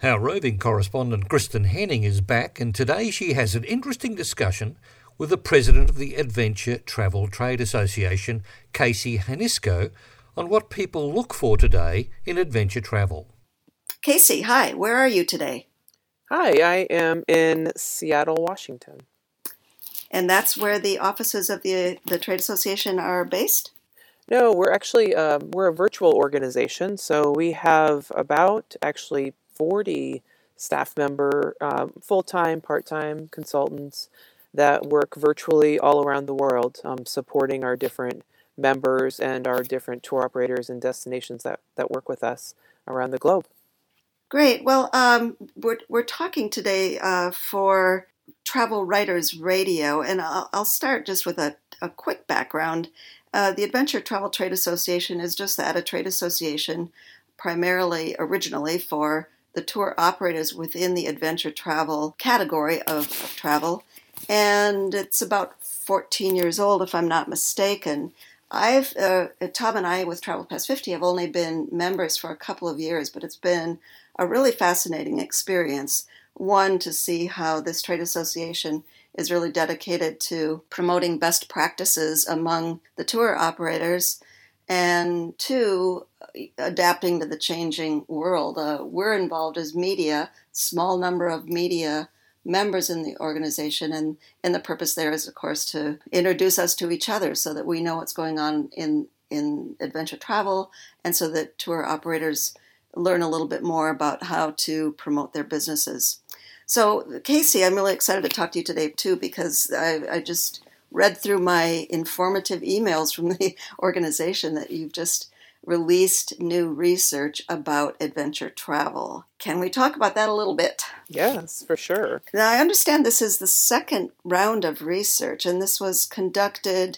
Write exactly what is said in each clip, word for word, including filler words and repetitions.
Our roving correspondent Kristen Henning is back, and today she has an interesting discussion with the president of the Adventure Travel Trade Association, Casey Hanisco, on what people look for today in adventure travel. Casey, hi, where are you today? Hi, I am in Seattle, Washington. And that's where the offices of the the Trade Association are based? No, we're actually, um, we're a virtual organization, so we have about actually forty staff member, um, full-time, part-time consultants that work virtually all around the world, um, supporting our different members and our different tour operators and destinations that, that work with us around the globe. Great. Well, um, we're we're talking today uh, for Travel Writers Radio, and I'll, I'll start just with a, a quick background. Uh, the Adventure Travel Trade Association is just that, a trade association, primarily originally for the tour operators within the adventure travel category of, of travel, and it's about fourteen years old, if I'm not mistaken. I've uh, Tom and I with Travel Past fifty have only been members for a couple of years, but it's been a really fascinating experience. One, to see how this trade association is really dedicated to promoting best practices among the tour operators, and two, adapting to the changing world. Uh, we're involved as media, small number of media members in the organization, and, and the purpose there is, of course, to introduce us to each other so that we know what's going on in, in adventure travel, and so that tour operators learn a little bit more about how to promote their businesses. So, Casey, I'm really excited to talk to you today, too, because I, I just read through my informative emails from the organization that you've just released new research about adventure travel. Can we talk about that a little bit? Yes, for sure. Now, I understand this is the second round of research, and this was conducted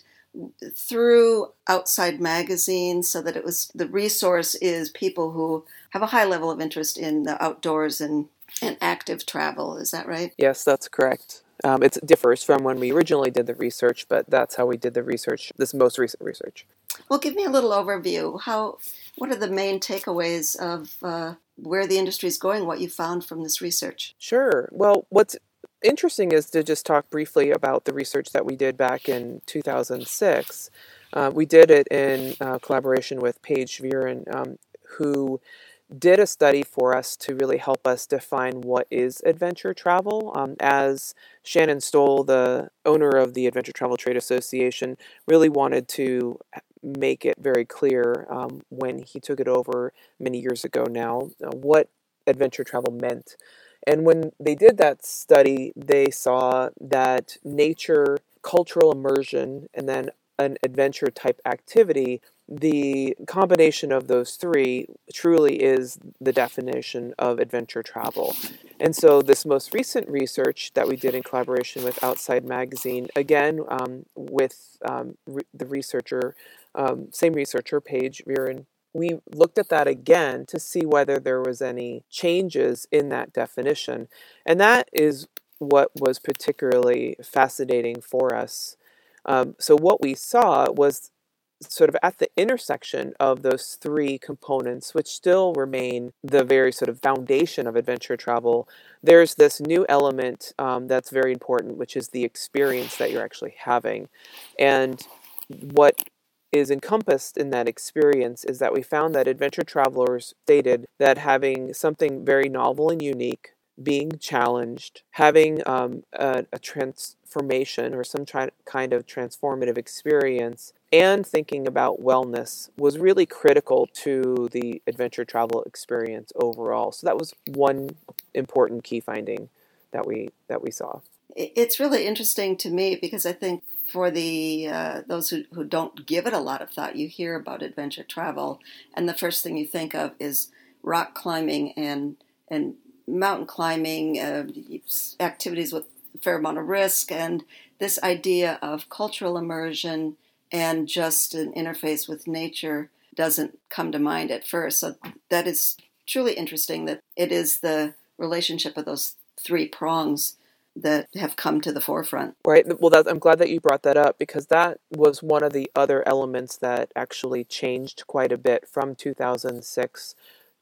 through Outside Magazine, so that it was, the resource is people who have a high level of interest in the outdoors and, and active travel. Is that right? Yes, that's correct. Um, it differs from when we originally did the research, but that's how we did the research, this most recent research. Well, give me a little overview. How, what are the main takeaways of uh, where the industry is going, what you found from this research? Sure. Well, what's interesting is to just talk briefly about the research that we did back in two thousand six. Uh, we did it in uh, collaboration with Paige Viren, um, who did a study for us to really help us define what is adventure travel. Um, as Shannon Stoll, the owner of the Adventure Travel Trade Association, really wanted to make it very clear um, when he took it over many years ago now, uh, what adventure travel meant. And when they did that study, they saw that nature, cultural immersion, and then an adventure type activity, the combination of those three truly is the definition of adventure travel. And so this most recent research that we did in collaboration with Outside Magazine, again, um, with um, re- the researcher, um, same researcher, Paige Viren, we looked at that again to see whether there was any changes in that definition. And that is what was particularly fascinating for us. Um, so what we saw was sort of at the intersection of those three components, which still remain the very sort of foundation of adventure travel, there's this new element um, that's very important, which is the experience that you're actually having. And what is encompassed in that experience is that we found that adventure travelers stated that having something very novel and unique, being challenged, having um, a, a transformation or some tri- kind of transformative experience, and thinking about wellness was really critical to the adventure travel experience overall. So that was one important key finding that we that we saw. It's really interesting to me because I think for the uh, those who, who don't give it a lot of thought, you hear about adventure travel, and the first thing you think of is rock climbing and and mountain climbing, uh, activities with a fair amount of risk, and this idea of cultural immersion and just an interface with nature doesn't come to mind at first. So that is truly interesting that it is the relationship of those three prongs that have come to the forefront. Right. Well, that, I'm glad that you brought that up because that was one of the other elements that actually changed quite a bit from two thousand six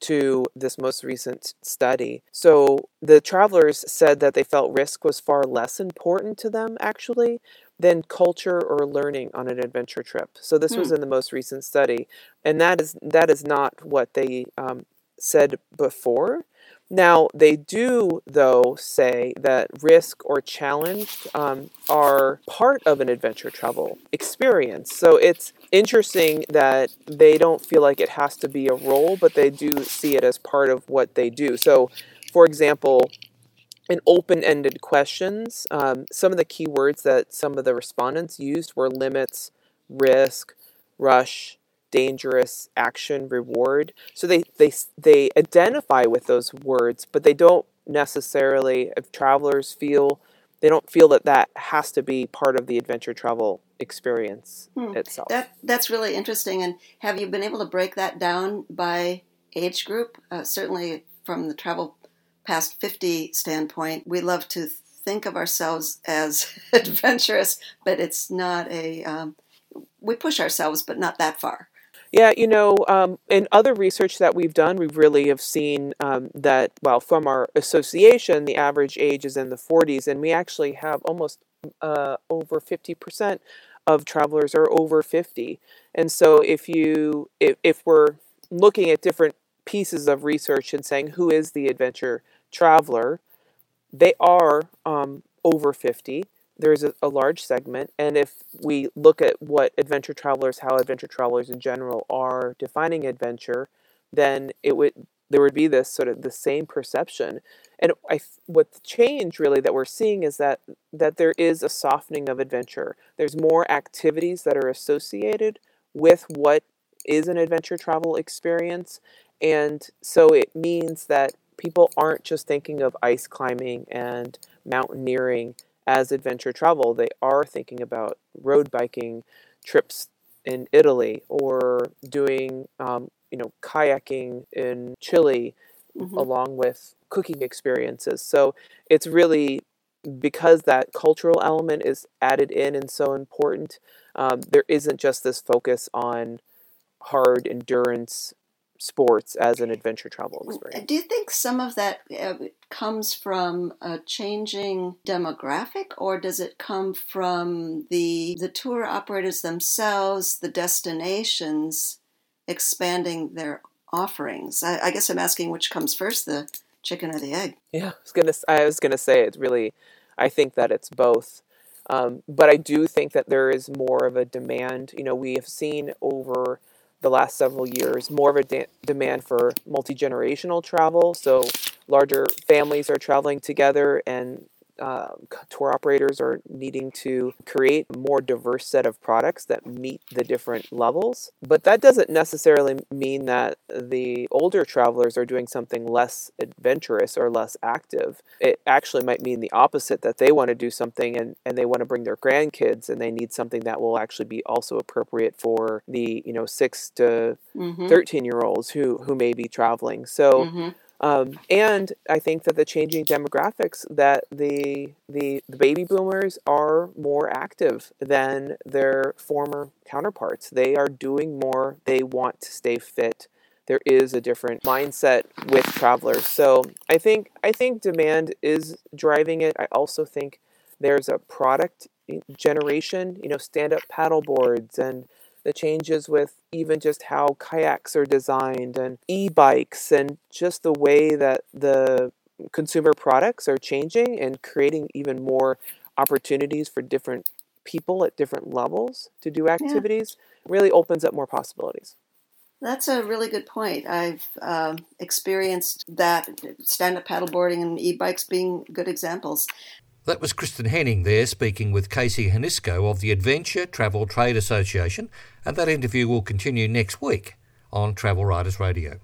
to this most recent study. So the travelers said that they felt risk was far less important to them, actually, than culture or learning on an adventure trip. So this hmm. was in the most recent study, and that is that is not what they um, said before. Now, they do, though, say that risk or challenge um, are part of an adventure travel experience. So it's interesting that they don't feel like it has to be a role, but they do see it as part of what they do. So, for example, in open-ended questions, um, some of the key words that some of the respondents used were limits, risk, rush, dangerous, action, reward. So they, they they identify with those words, but they don't necessarily, if travelers feel, they don't feel that that has to be part of the adventure travel experience hmm. itself. That That's really interesting. And have you been able to break that down by age group? Uh, certainly from the Travel Past fifty standpoint, we love to think of ourselves as adventurous, but it's not a, um, we push ourselves, but not that far. Yeah, you know, um, in other research that we've done, we really have seen um, that, well, from our association, the average age is in the forties, and we actually have almost uh, over fifty percent of travelers are over fifty. And so if you, if, if we're looking at different pieces of research and saying who is the adventure traveler, they are um, over fifty. There's a, a large segment, and if we look at what adventure travelers, how adventure travelers in general are defining adventure, then it would there would be this sort of the same perception. And I, what the change really that we're seeing is that that there is a softening of adventure. There's more activities that are associated with what is an adventure travel experience, and so it means that people aren't just thinking of ice climbing and mountaineering as adventure travel. They are thinking about road biking, trips in Italy, or doing, um, you know, kayaking in Chile, mm-hmm. along with cooking experiences. So it's really, because that cultural element is added in and so important, um, there isn't just this focus on hard endurance sports as an adventure travel experience. Do you think some of that uh, comes from a changing demographic, or does it come from the the tour operators themselves, the destinations expanding their offerings? I, I guess I'm asking which comes first, the chicken or the egg? Yeah, I was gonna I was gonna say it's really, I think that it's both. Um, but I do think that there is more of a demand. You know, we have seen over the last several years more of a de- demand for multi-generational travel. So larger families are traveling together, and uh, tour operators are needing to create a more diverse set of products that meet the different levels. But that doesn't necessarily mean that the older travelers are doing something less adventurous or less active. It actually might mean the opposite, that they want to do something and, and they want to bring their grandkids, and they need something that will actually be also appropriate for the, you know, six to mm-hmm. thirteen year olds who, who may be traveling. So mm-hmm. Um, and I think that the changing demographics, that the, the the baby boomers are more active than their former counterparts. They are doing more. They want to stay fit. There is a different mindset with travelers. So I think I think demand is driving it. I also think there's a product generation, you know, stand-up paddle boards, and the changes with even just how kayaks are designed, and e-bikes, and just the way that the consumer products are changing and creating even more opportunities for different people at different levels to do activities, yeah. really opens up more possibilities. That's a really good point. I've uh, experienced that, stand-up paddleboarding and e-bikes being good examples. That was Kristen Henning there speaking with Casey Hanisco of the Adventure Travel Trade Association, and that interview will continue next week on Travel Writers Radio.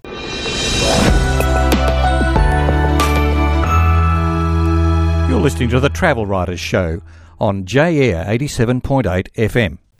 You're listening to the Travel Writers Show on J Air eighty-seven point eight F M.